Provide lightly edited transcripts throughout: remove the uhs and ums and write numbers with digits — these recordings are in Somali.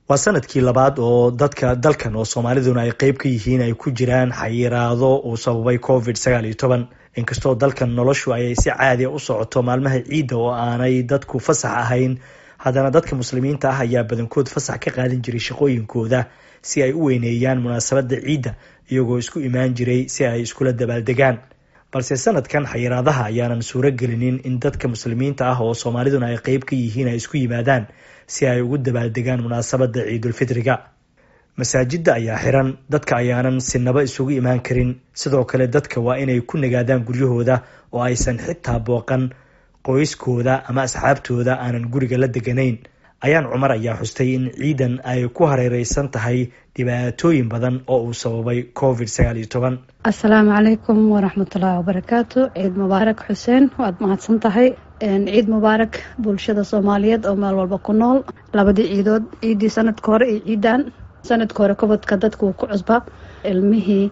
waa sanadkii labaad oo dadka dalkan oo Soomaaliduna ay qayb ka yihiin ay ku jiraan xayiraado uu sababay COVID-19 inkastoo dalkan noloshu ay si caadi ah u socoto maalmaha ciida oo aanay dadku fasax ahayn haddana dadka muslimiinta ah ayaa badankood fasax ka qaadan jiray shaqooyinkooda si ay u weyneeyaan munaasabada ciida iyagoo isku imaan jiray si ay iskula dabaaldegaan balse sanadkan xayiraadaha ayaanan suuro gelinin in dadka muslimiinta ah oo Soomaaliduna ay qayb ka yihiin ay isku yimaadaan si ay ugu dabaaldegaan munaasabada ciidul fitriga masaajida ayaa xiran dadka ayaanan sinaba isugu imaan karin sidoo kale dadka waa inay ku nagaadaan guryahooda oo aysan xitaa booqan qoyskooda ama asxaabtooda aanan guriga la deganayn ayaan Cumar ayaa xustay in ciidan ay ku hareereysan tahay dhibaatooyin badan oo uu sababay COVID-19. Assalaamu calaykum waraxmatullaahi wabarakaatu. Ciid mubaarak Xuseen, waad mahadsan tahay. Ciid mubaarak bulshada Soomaaliyeed oo meel walba ku nool. Labadii ciidood, ciidii sanadka hore iyo ciidan sanadka hore COVID-ka dadku ku cusba ilmihii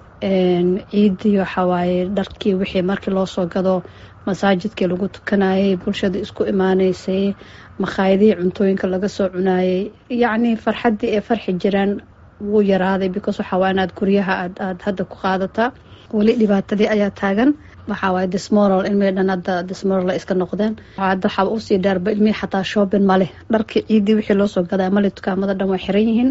ciidii waxa waaye dharkii wixii markii loo soo gado masaajidkii lagu tukanayay bulshada isku imaaneysay makhaayadii cuntooyinka laga soo cunayay yacni farxadii ee farxi jiraan wuu yaraaday because waxa waa inaad guryaha aad hadda ku qaadataa weli dhibaatadii ayaa taagan waxa waaye dismoral ilmihii dhan hadda dismoral iska noqdeen hadda waxaa usii dheerba ilmihii xataa shopping male dharkii ciidii wixii loo soo gadaa male dukaamada dhan way xiran yihiin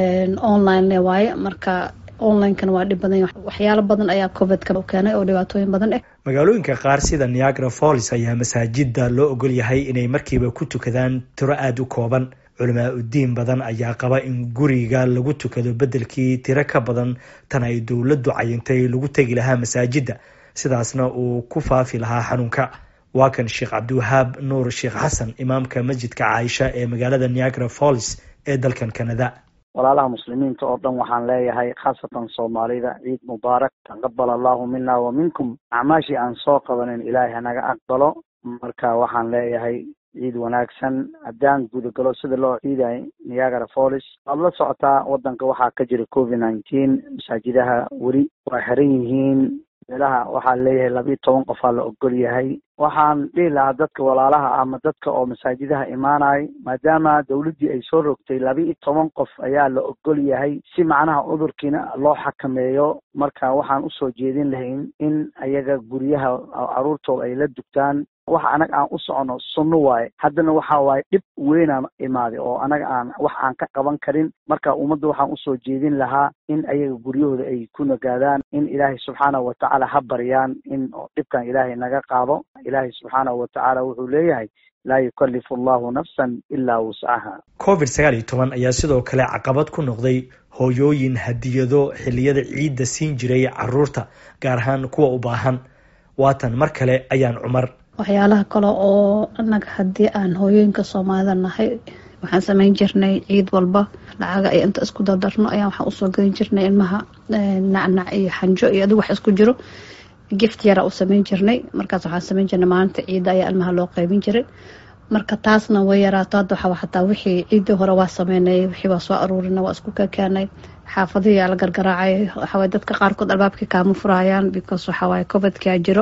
online waaye marka online-kan waa dhib badan waxyaalo badan ayaa COVID-ka u keenay oo dhibaatooyin badan ah magaalooyinka qaar sida Niagara Falls ayaa masaajida loo ogol yahay inay markiiba ku tukadaan tiro aad u kooban culamaa u diin badan ayaa qaba in guriga lagu tukado bedelkii tiro ka badan tan ay dowladdu cayintay lagu tagi lahaa masaajida sidaasna uu ku faafi lahaa xanuunka waa kan Sheekh Cabdiwahaab Nuur Sheekh Xasan imaamka masjidka Caaisha ee magaalada Niagara Falls ee dalkan Canada walaalaha muslimiinta oo dhan waxaan leeyahay khaasatan Soomaalida ciid mubaarak taqabbal Allahu minna wa minkum acmaashi aan soo qabanin ilaahay naga aqbalo marka waxaan leeyahay ciid wanaagsan haddaan gudagalo sida loo ciiday Niagara Falls waad la socotaa wadanka waxaa ka jira COVID-19 masaajidaha weli waa xiran yihiin meelaha waxaa leeyahay 12 qof la ogol yahay waxaan dhihi lahaa dadka walaalaha ama dadka oo masaajidaha imaanay maadaama dawladii ay soo rogtay 12 qof ayaa la ogol yahay si macnaha cudurkiina loo xakameeyo marka waxaan u soo jeedin lahayn in ayaga guryaha caruurtooda ay la dugtaan waxa anaga aan u socono sunno waaye haddana waxa waaye dhib weyn aan imaaday oo anaga aan wax aan ka qaban karin marka ummadda waxaan u soo jeedin lahaa in ayaga guryahooda ay ku nagaadaan in ilaahay subxaanahu wa tacaala ha baryaan in dhibkan ilaahay naga qaado ilaahay subxaanahu wa tacaala wuxuu leeyahay laa yukallifu allahu nafsan ilaa wuscaha COVID-19 ayaa sidoo kale caqabad ku noqday hooyooyin hadiyado xilliyada ciidda siin jiray caruurta gaar ahaan kuwa u baahan waatan mar kale ayaan Cumar waxyaalaha kale oo anaga haddii aan hooyooyinka Soomaalida nahay waxaan samayn jirnay ciid walba lacaga ay inta isku dardarno ayaan waxaan usoo gadin jirnay ilmaha nacnac iyo xanjo iyo adiga wax isku jiro gift yara u samayn jirnay markaas waxaan samayn jirnay maalinta ciida ayaa ilmaha loo qaybin jiray marka taasna way yaraato hadda waxa xataa wixii ciidii hore waa sameynay wixii waa soo aruurinay waa isku keenay xaafadihii la gargaraacay waxa way dadka qaarkood albaabka kaama furayaan because waxa way COVID-ka jiro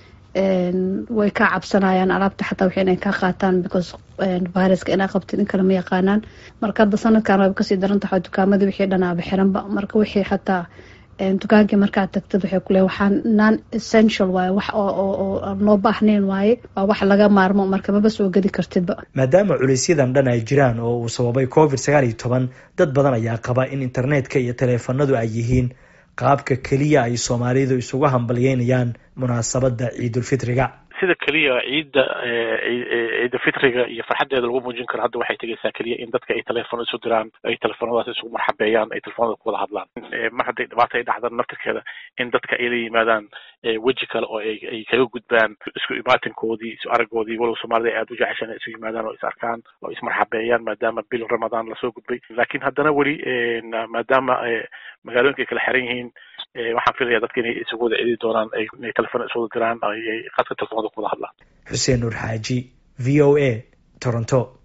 way ka cabsanayaan alaabta xataa wixii inay ka qaataan because viruska inay qabtin in kale ma yaqaanaan marka hadda sanadkan way kasii daran tahay dukaamadii wixii dhanaaba xiranba marka wixii xataa dukaankii markaa tagtid waxay ku leeyahay waxaan non essential waaye wax oo loo baahnayn waaye waa wax laga maarmo marka maba soo gadi kartidba maadaama culeysyadan dhan ay jiraan oo uu sababay COVID-19 dad badan ayaa qaba in internetka iyo taleefanadu ay yihiin qaabka kaliya ay Soomaalidu isugu hambalyeynayaan munaasabada ciidul fitriga sida kaliya ciidul fitriga iyo farxadeeda lagu muujin karo hadda waxay tagaysaa kaliya in dadka ay telefoon isu diraan ay telefoonadaas isugu marxabeeyaan ay telefoonada ku wada hadlaan mar hadday dhibaato ay dhacdaan naftirkeeda in dadka ay la yimaadaan weji kale oo ay kaga gudbaan isku imaatinkoodii isu aragoodii walow Soomaalida ay aad u jeceshaan isu yimaadaan oo is arkaan oo is marxabeeyaan maadaama bil Ramadaan la soo gudbay laakiin haddana weli maadaama magaalooyinka kala xiran yihiin waxaan filayaa dadka inay isugu wada cidi doonaan ay telefoon isu wada diraan ay qadka telefoonada ku wada hadlaan Xuseen Nuur Xaaji VOA Toronto